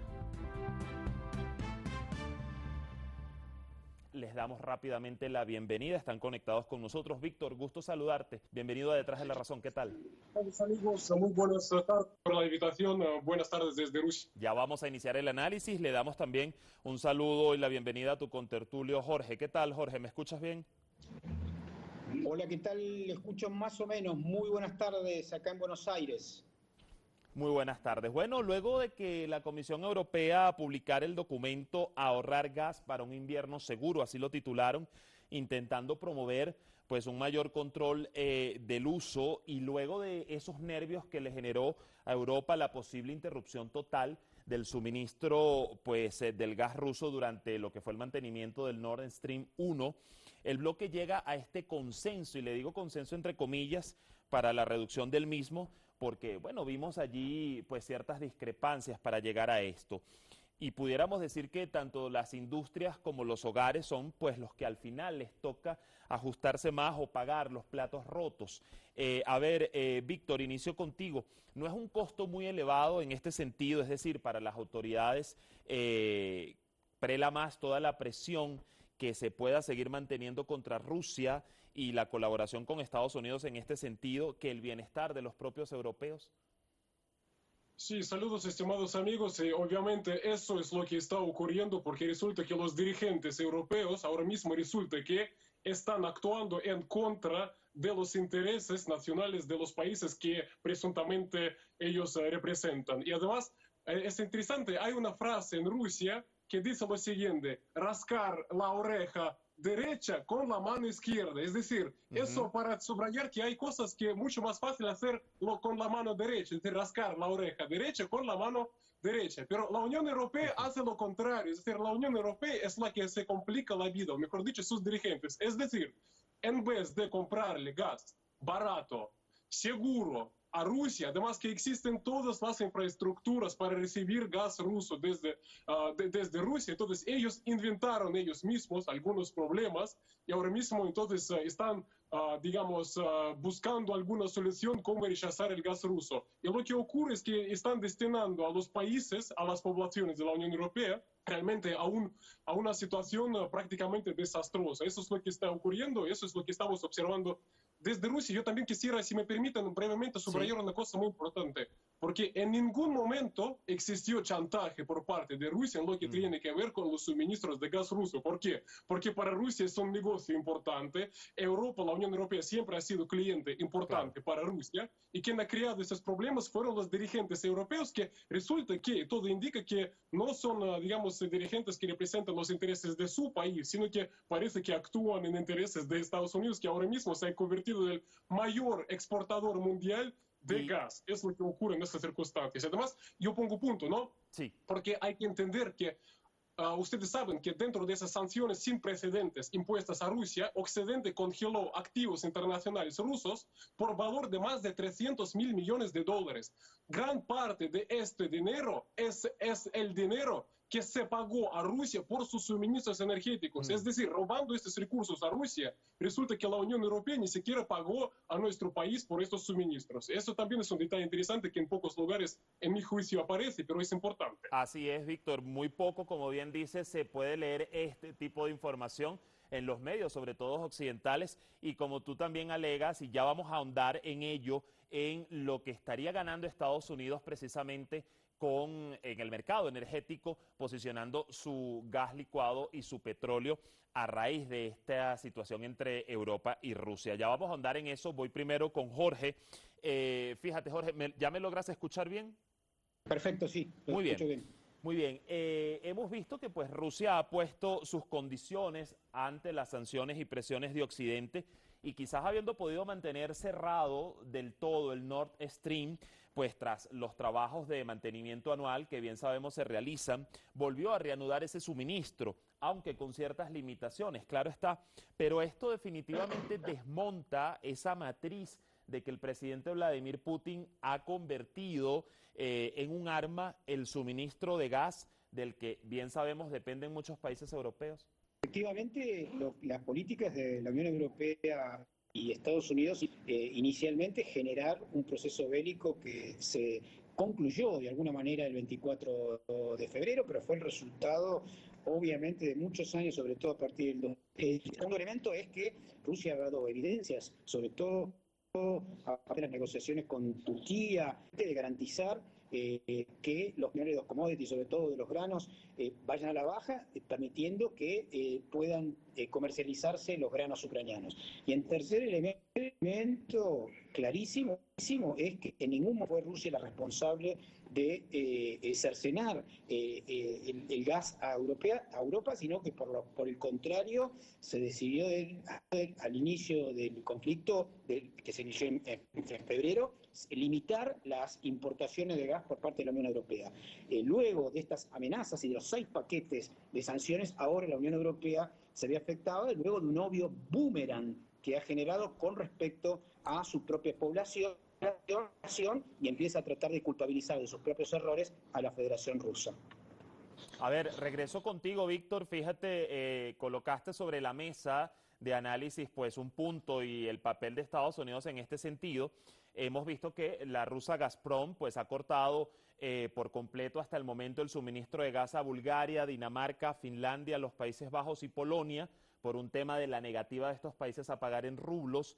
Les damos rápidamente la bienvenida, están conectados con nosotros. Víctor, gusto saludarte. Bienvenido a Detrás de la Razón, ¿qué tal? Hola amigos, muy buenas tardes por la invitación, buenas tardes desde Rusia. Ya vamos a iniciar el análisis, le damos también un saludo y la bienvenida a tu contertulio Jorge. ¿Qué tal, Jorge? ¿Me escuchas bien? Hola, ¿qué tal? Le escucho más o menos. Muy buenas tardes acá en Buenos Aires. Muy buenas tardes. Bueno, luego de que la Comisión Europea publicara el documento Ahorrar gas para un invierno seguro, así lo titularon, intentando promover pues un mayor control del uso, y luego de esos nervios que le generó a Europa la posible interrupción total del suministro pues del gas ruso durante lo que fue el mantenimiento del Nord Stream 1, el bloque llega a este consenso, y le digo consenso entre comillas, para la reducción del mismo, porque bueno, vimos allí pues ciertas discrepancias para llegar a esto. Y pudiéramos decir que tanto las industrias como los hogares son pues los que al final les toca ajustarse más o pagar los platos rotos. Víctor, inicio contigo. ¿No es un costo muy elevado en este sentido? Es decir, para las autoridades prela más toda la presión que se pueda seguir manteniendo contra Rusia y la colaboración con Estados Unidos en este sentido, que el bienestar de los propios europeos. Sí, saludos estimados amigos. Obviamente eso es lo que está ocurriendo, porque resulta que los dirigentes europeos ahora mismo resulta que están actuando en contra de los intereses nacionales de los países que presuntamente ellos representan. Y además es interesante, hay una frase en Rusia que dice lo siguiente: rascar la oreja derecha con la mano izquierda. Es decir, eso para subrayar que hay cosas que es mucho más fácil hacerlo con la mano derecha, es decir, rascar la oreja derecha con la mano derecha. Pero la Unión Europea hace lo contrario, es decir, la Unión Europea es la que se complica la vida, o mejor dicho, sus dirigentes. Es decir, en vez de comprarle gas barato, seguro, a Rusia, además que existen todas las infraestructuras para recibir gas ruso desde Rusia, entonces ellos inventaron ellos mismos algunos problemas y ahora mismo entonces están, buscando alguna solución cómo rechazar el gas ruso. Y lo que ocurre es que están destinando a los países, a las poblaciones de la Unión Europea, realmente a una situación prácticamente desastrosa. Eso es lo que está ocurriendo, eso es lo que estamos observando desde Rusia. Yo también quisiera, si me permiten brevemente, subrayar una cosa muy importante, porque en ningún momento existió chantaje por parte de Rusia en lo que tiene que ver con los suministros de gas ruso. ¿Por qué? Porque para Rusia es un negocio importante. Europa, la Unión Europea, siempre ha sido cliente importante para Rusia, y quien ha creado esos problemas fueron los dirigentes europeos, que resulta que todo indica que no son, dirigentes que representan los intereses de su país, sino que parece que actúan en intereses de Estados Unidos, que ahora mismo se ha convertido en el mayor exportador mundial de gas. Es lo que ocurre en estas circunstancias. Además, yo pongo punto, ¿no? Sí. Porque hay que entender que ustedes saben que dentro de esas sanciones sin precedentes impuestas a Rusia, Occidente congeló activos internacionales rusos por valor de más de $300.000 millones. Gran parte de este dinero es el dinero que se pagó a Rusia por sus suministros energéticos. Es decir, robando estos recursos a Rusia, resulta que la Unión Europea ni siquiera pagó a nuestro país por estos suministros. Eso también es un detalle interesante que en pocos lugares, en mi juicio, aparece, pero es importante. Así es, Víctor. Muy poco, como bien dice, se puede leer este tipo de información en los medios, sobre todo occidentales, y como tú también alegas, y ya vamos a ahondar en ello, en lo que estaría ganando Estados Unidos precisamente en el mercado energético, posicionando su gas licuado y su petróleo a raíz de esta situación entre Europa y Rusia. Ya vamos a ahondar en eso. Voy primero con Jorge. Fíjate, Jorge, ¿ya me logras escuchar bien? Perfecto, sí. Muy bien. Muy bien. Hemos visto que pues Rusia ha puesto sus condiciones ante las sanciones y presiones de Occidente, y quizás habiendo podido mantener cerrado del todo el Nord Stream, pues tras los trabajos de mantenimiento anual que bien sabemos se realizan, volvió a reanudar ese suministro, aunque con ciertas limitaciones, claro está. Pero esto definitivamente desmonta esa matriz de que el presidente Vladimir Putin ha convertido en un arma el suministro de gas, del que bien sabemos dependen muchos países europeos. Efectivamente, las políticas de la Unión Europea y Estados Unidos, inicialmente generar un proceso bélico que se concluyó de alguna manera el 24 de febrero, pero fue el resultado obviamente de muchos años, sobre todo a partir del... El segundo elemento es que Rusia ha dado evidencias, sobre todo a las negociaciones con Turquía, de garantizar que los precios de los commodities, sobre todo de los granos, vayan a la baja, permitiendo que puedan comercializarse los granos ucranianos. Y en tercer elemento clarísimo es que en ningún momento fue Rusia la responsable de cercenar el gas a Europa, sino que por el contrario se decidió al inicio del conflicto que se inició en febrero, limitar las importaciones de gas por parte de la Unión Europea. Luego de estas amenazas y de los 6 paquetes de sanciones, ahora la Unión Europea se ve afectada luego de un obvio boomerang que ha generado con respecto a su propia población y empieza a tratar de culpabilizar de sus propios errores a la Federación Rusa. A ver, regreso contigo, Víctor. Fíjate, colocaste sobre la mesa de análisis pues un punto y el papel de Estados Unidos en este sentido. Hemos visto que la rusa Gazprom pues ha cortado por completo hasta el momento el suministro de gas a Bulgaria, Dinamarca, Finlandia, los Países Bajos y Polonia por un tema de la negativa de estos países a pagar en rublos.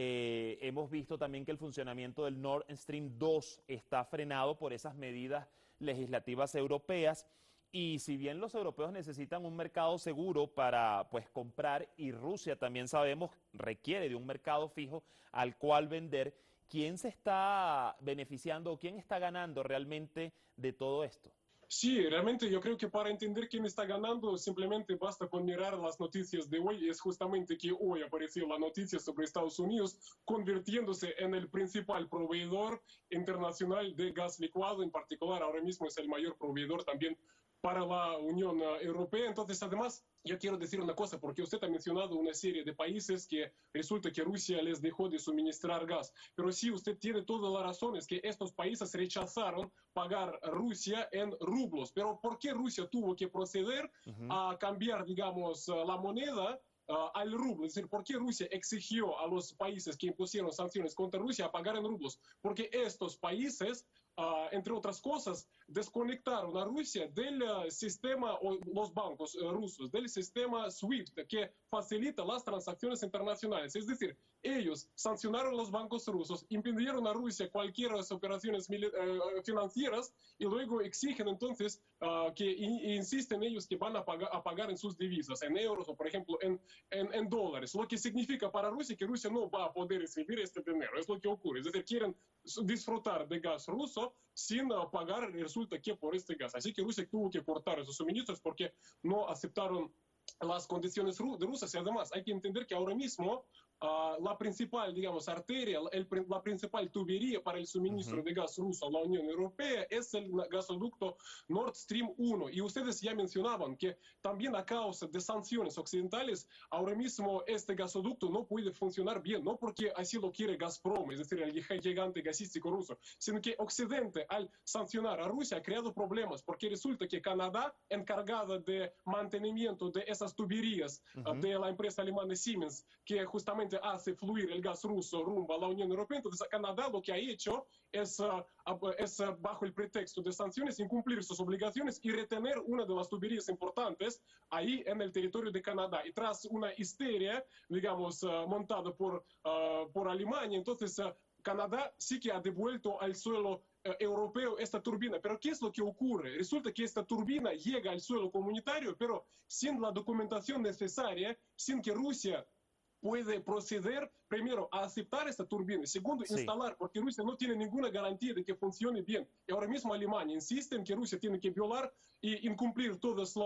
Hemos visto también que el funcionamiento del Nord Stream 2 está frenado por esas medidas legislativas europeas. Y si bien los europeos necesitan un mercado seguro para pues comprar, y Rusia también sabemos requiere de un mercado fijo al cual vender, ¿quién se está beneficiando o quién está ganando realmente de todo esto? Sí, realmente yo creo que para entender quién está ganando simplemente basta con mirar las noticias de hoy. Es justamente que hoy apareció la noticia sobre Estados Unidos convirtiéndose en el principal proveedor internacional de gas licuado. En particular, ahora mismo es el mayor proveedor también para la Unión Europea. Entonces, además, yo quiero decir una cosa, porque usted ha mencionado una serie de países que resulta que Rusia les dejó de suministrar gas. Pero sí, usted tiene toda la razón, es que estos países rechazaron pagar a Rusia en rublos. Pero ¿por qué Rusia tuvo que proceder a cambiar, digamos, la moneda al rublo? Es decir, ¿por qué Rusia exigió a los países que impusieron sanciones contra Rusia a pagar en rublos? Porque estos países, entre otras cosas, desconectaron a Rusia del sistema, o los bancos rusos, del sistema SWIFT, que facilita las transacciones internacionales. Es decir, ellos sancionaron los bancos rusos, impidieron a Rusia cualquier operaciones financieras y luego exigen entonces que insisten ellos que van a pagar en sus divisas, en euros o por ejemplo en dólares, lo que significa para Rusia que Rusia no va a poder recibir este dinero. Es lo que ocurre. Es decir, quieren disfrutar de gas ruso sin pagar, resulta que por este gas. Así que Rusia tuvo que cortar esos suministros porque no aceptaron las condiciones de Rusia. Y además hay que entender que ahora mismo la principal, digamos, arteria, la principal tubería para el suministro de gas ruso a la Unión Europea es el gasoducto Nord Stream 1. Y ustedes ya mencionaban que también a causa de sanciones occidentales, ahora mismo este gasoducto no puede funcionar bien, no porque así lo quiere Gazprom, es decir, el gigante gasístico ruso, sino que Occidente, al sancionar a Rusia, ha creado problemas, porque resulta que Canadá, encargada de mantenimiento de esas tuberías de la empresa alemana Siemens, que justamente hace fluir el gas ruso rumbo a la Unión Europea. Entonces Canadá lo que ha hecho es bajo el pretexto de sanciones, incumplir sus obligaciones y retener una de las tuberías importantes ahí en el territorio de Canadá. Y tras una histeria, digamos, montada por Alemania, entonces Canadá sí que ha devuelto al suelo europeo esta turbina. Pero ¿qué es lo que ocurre? Resulta que esta turbina llega al suelo comunitario, pero sin la documentación necesaria, sin que Rusia puede proceder, primero, a aceptar esta turbina, y segundo, instalar, porque Rusia no tiene ninguna garantía de que funcione bien. Y ahora mismo Alemania insiste en que Rusia tiene que violar y incumplir todos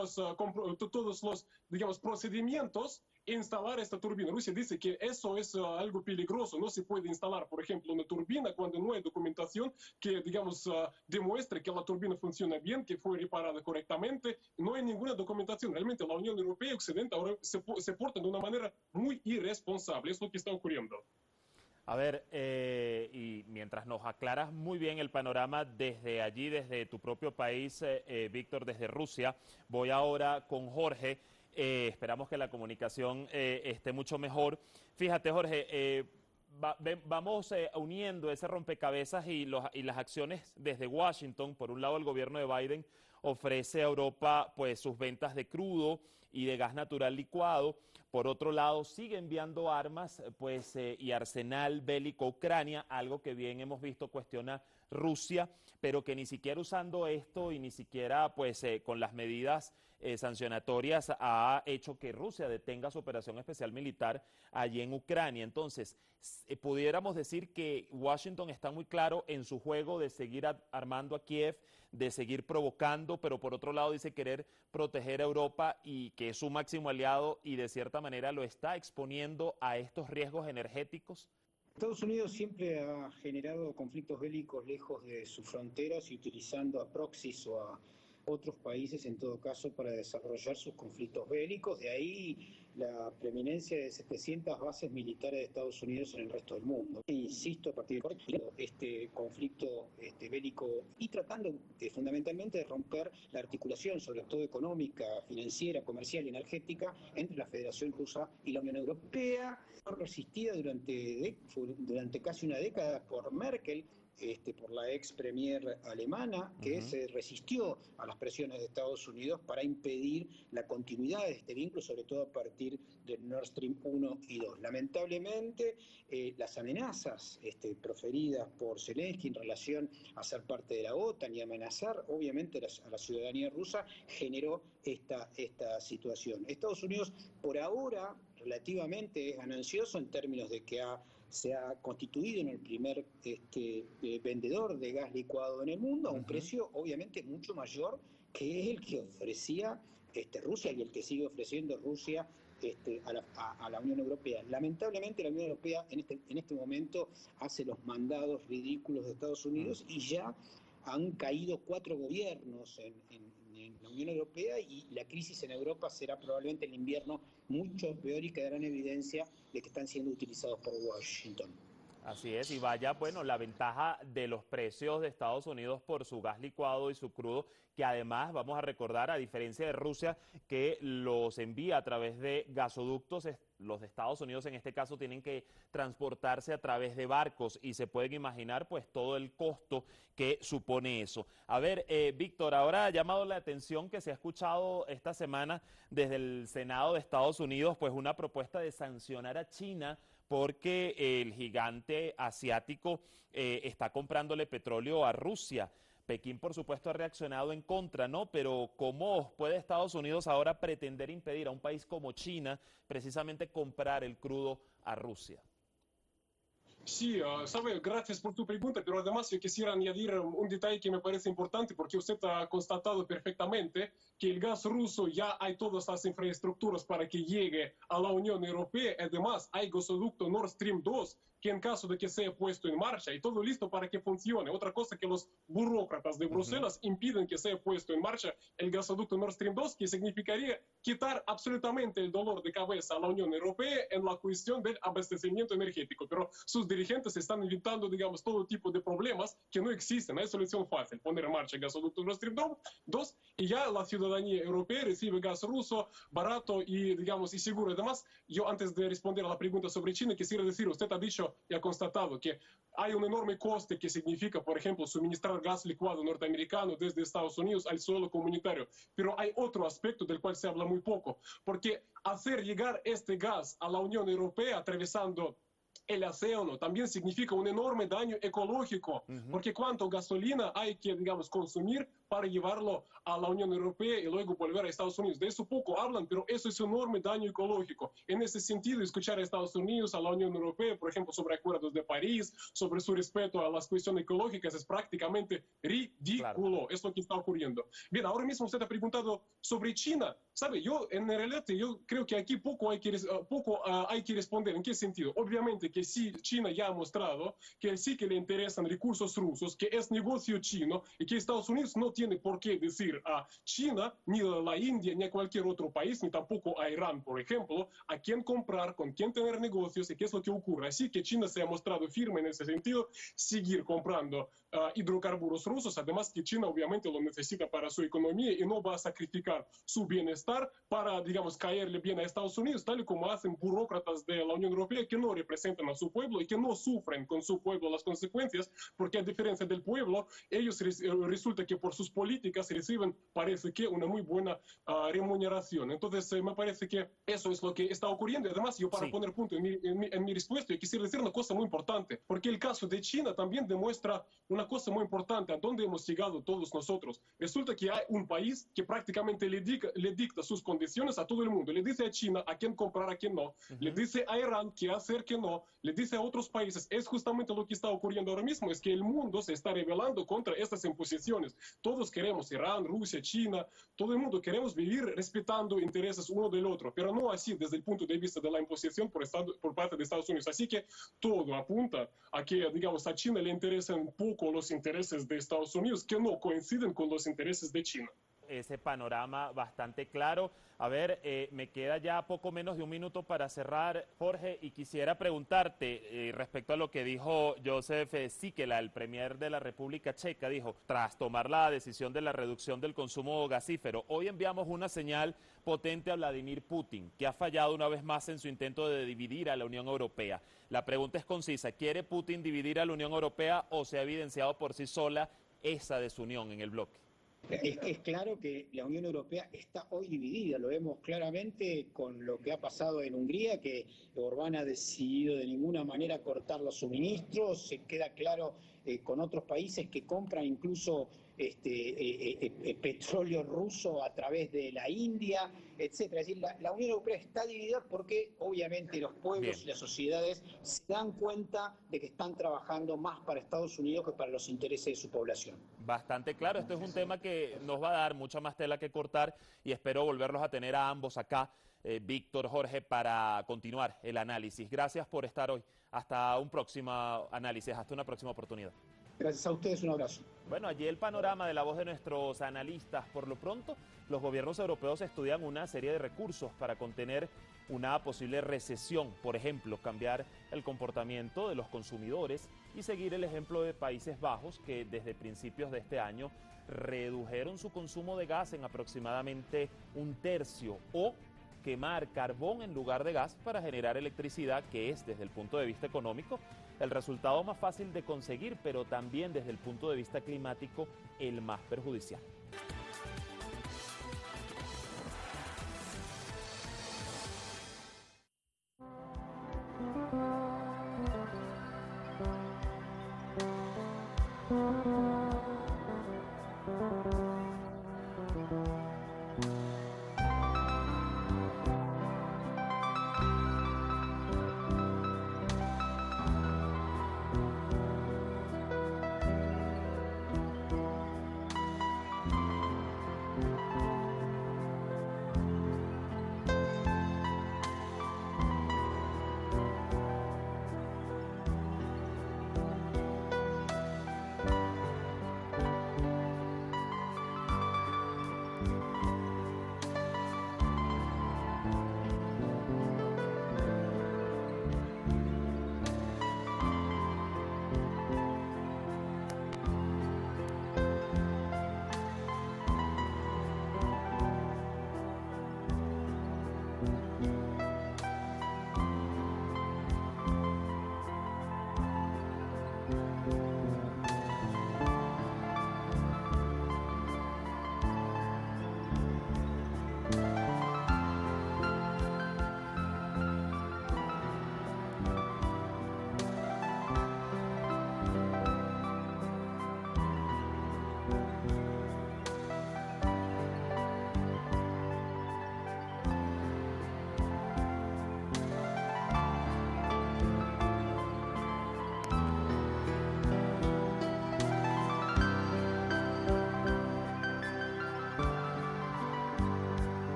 los digamos, procedimientos e instalar esta turbina. Rusia dice que eso es algo peligroso, no se puede instalar, por ejemplo, una turbina cuando no hay documentación que, digamos, demuestre que la turbina funciona bien, que fue reparada correctamente. No hay ninguna documentación. Realmente la Unión Europea y Occidente ahora se portan de una manera muy irresponsable. Es lo que está ocurriendo. A ver, y mientras nos aclaras muy bien el panorama desde allí, desde tu propio país, Víctor, desde Rusia, voy ahora con Jorge. Esperamos que la comunicación esté mucho mejor. Fíjate, Jorge, vamos uniendo ese rompecabezas y las acciones desde Washington. Por un lado, el gobierno de Biden ofrece a Europa pues sus ventas de crudo y de gas natural licuado. Por otro lado, sigue enviando armas pues, y arsenal bélico a Ucrania, algo que bien hemos visto cuestiona Rusia, pero que ni siquiera usando esto y ni siquiera pues, con las medidas sancionatorias ha hecho que Rusia detenga su operación especial militar allí en Ucrania. Entonces, pudiéramos decir que Washington está muy claro en su juego de seguir armando a Kiev, de seguir provocando, pero por otro lado dice querer proteger a Europa y que es su máximo aliado y de cierta manera lo está exponiendo a estos riesgos energéticos. Estados Unidos siempre ha generado conflictos bélicos lejos de sus fronteras y utilizando a proxies o a otros países, en todo caso, para desarrollar sus conflictos bélicos. De ahí la preeminencia de 700 bases militares de Estados Unidos en el resto del mundo. Insisto, a partir de este conflicto bélico y tratando fundamentalmente de romper la articulación, sobre todo económica, financiera, comercial y energética, entre la Federación Rusa y la Unión Europea, resistida durante casi una década por Merkel, por la ex premier alemana, que se resistió a las presiones de Estados Unidos para impedir la continuidad de este vínculo, sobre todo a partir del Nord Stream 1 y 2. Lamentablemente, las amenazas proferidas por Zelensky en relación a ser parte de la OTAN y amenazar, obviamente, a la ciudadanía rusa, generó esta situación. Estados Unidos, por ahora, relativamente es ganancioso en términos de que se ha constituido en el primer vendedor de gas licuado en el mundo a un precio obviamente mucho mayor que el que ofrecía Rusia y el que sigue ofreciendo Rusia a la Unión Europea. Lamentablemente la Unión Europea en este momento hace los mandados ridículos de Estados Unidos y ya han caído 4 gobiernos en la Unión Europea y la crisis en Europa será probablemente en invierno mucho peor y quedará en evidencia de que están siendo utilizados por Washington. Así es, y vaya, bueno, la ventaja de los precios de Estados Unidos por su gas licuado y su crudo, que además, vamos a recordar, a diferencia de Rusia, que los envía a través de gasoductos, los de Estados Unidos en este caso tienen que transportarse a través de barcos y se pueden imaginar pues todo el costo que supone eso. A ver, Víctor, ahora ha llamado la atención que se ha escuchado esta semana desde el Senado de Estados Unidos pues una propuesta de sancionar a China porque el gigante asiático está comprándole petróleo a Rusia. Pekín, por supuesto, ha reaccionado en contra, ¿no? Pero ¿cómo puede Estados Unidos ahora pretender impedir a un país como China precisamente comprar el crudo a Rusia? Sí, sabe, gracias por tu pregunta, pero además yo quisiera añadir un detalle que me parece importante porque usted ha constatado perfectamente que el gas ruso ya hay todas las infraestructuras para que llegue a la Unión Europea. Además, hay gasoducto Nord Stream 2 que en caso de que sea puesto en marcha y todo listo para que funcione. Otra cosa que los burócratas de Bruselas impiden que sea puesto en marcha el gasoducto Nord Stream 2, que significaría quitar absolutamente el dolor de cabeza a la Unión Europea en la cuestión del abastecimiento energético. Pero sus dirigentes están inventando, digamos, todo tipo de problemas que no existen. Hay solución fácil, poner en marcha el gasoducto Nord Stream 2 y ya la ciudadanía europea recibe gas ruso barato y, digamos, y seguro. Además, yo antes de responder a la pregunta sobre China, quisiera decir, usted ha dicho y ha constatado que hay un enorme coste que significa, por ejemplo, suministrar gas licuado norteamericano desde Estados Unidos al suelo comunitario. Pero hay otro aspecto del cual se habla muy poco, porque hacer llegar este gas a la Unión Europea atravesando el océano también significa un enorme daño ecológico, porque cuánto gasolina hay que, digamos, consumir para llevarlo a la Unión Europea y luego volver a Estados Unidos. De eso poco hablan, pero eso es un enorme daño ecológico. En ese sentido, escuchar a Estados Unidos, a la Unión Europea, por ejemplo, sobre acuerdos de París, sobre su respeto a las cuestiones ecológicas, es prácticamente ridículo. Claro. Es lo que está ocurriendo. Bien, ahora mismo usted ha preguntado sobre China. ¿Sabe? En realidad, yo creo que aquí poco hay que responder. ¿En qué sentido? Obviamente que sí, China ya ha mostrado que sí que le interesan recursos rusos, que es negocio chino y que Estados Unidos no tiene por qué decir a China, ni a la India, ni a cualquier otro país, ni tampoco a Irán, por ejemplo, a quién comprar, con quién tener negocios y qué es lo que ocurre. Así que China se ha mostrado firme en ese sentido, seguir comprando hidrocarburos rusos, además que China obviamente lo necesita para su economía y no va a sacrificar su bienestar para, digamos, caerle bien a Estados Unidos, tal y como hacen burócratas de la Unión Europea que no representan a su pueblo y que no sufren con su pueblo las consecuencias, porque a diferencia del pueblo, ellos resulta que por sus políticas reciben, parece que, una muy buena remuneración. Entonces, me parece que eso es lo que está ocurriendo. Además, yo para poner punto en mi respuesta, yo quisiera decir una cosa muy importante, porque el caso de China también demuestra una cosa muy importante, a dónde hemos llegado todos nosotros. Resulta que hay un país que prácticamente le dicta sus condiciones a todo el mundo. Le dice a China a quién comprar, a quién no. Le dice a Irán qué hacer, qué no. Le dice a otros países. Es justamente lo que está ocurriendo ahora mismo, es que el mundo se está rebelando contra estas imposiciones. Todos queremos, Irán, Rusia, China, todo el mundo queremos vivir respetando intereses uno del otro, pero no así desde el punto de vista de la imposición por parte de Estados Unidos. Así que todo apunta a que, digamos, a China le interesan un poco los intereses de Estados Unidos, que no coinciden con los intereses de China. Ese panorama bastante claro. A ver, me queda ya poco menos de un minuto para cerrar, Jorge, y quisiera preguntarte respecto a lo que dijo Josef Sikela, el premier de la República Checa. Dijo, tras tomar la decisión de la reducción del consumo gasífero, hoy enviamos una señal potente a Vladimir Putin, que ha fallado una vez más en su intento de dividir a la Unión Europea. La pregunta es concisa, ¿quiere Putin dividir a la Unión Europea o se ha evidenciado por sí sola esa desunión en el bloque? Es claro que la Unión Europea está hoy dividida, lo vemos claramente con lo que ha pasado en Hungría, que Orbán ha decidido de ninguna manera cortar los suministros, se queda claro con otros países que compran incluso petróleo ruso a través de la India, etcétera. Es decir, la Unión Europea está dividida porque obviamente los pueblos y las sociedades se dan cuenta de que están trabajando más para Estados Unidos que para los intereses de su población. Bastante claro, esto es un tema que nos va a dar mucha más tela que cortar y espero volverlos a tener a ambos acá, Víctor, Jorge, para continuar el análisis. Gracias por estar hoy. Hasta un próximo análisis, hasta una próxima oportunidad. Gracias a ustedes, un abrazo. Bueno, allí el panorama de la voz de nuestros analistas. Por lo pronto, los gobiernos europeos estudian una serie de recursos para contener una posible recesión. Por ejemplo, cambiar el comportamiento de los consumidores y seguir el ejemplo de Países Bajos, que desde principios de este año redujeron su consumo de gas en aproximadamente un tercio, o quemar carbón en lugar de gas para generar electricidad, que es, desde el punto de vista económico, el resultado más fácil de conseguir, pero también desde el punto de vista climático, el más perjudicial.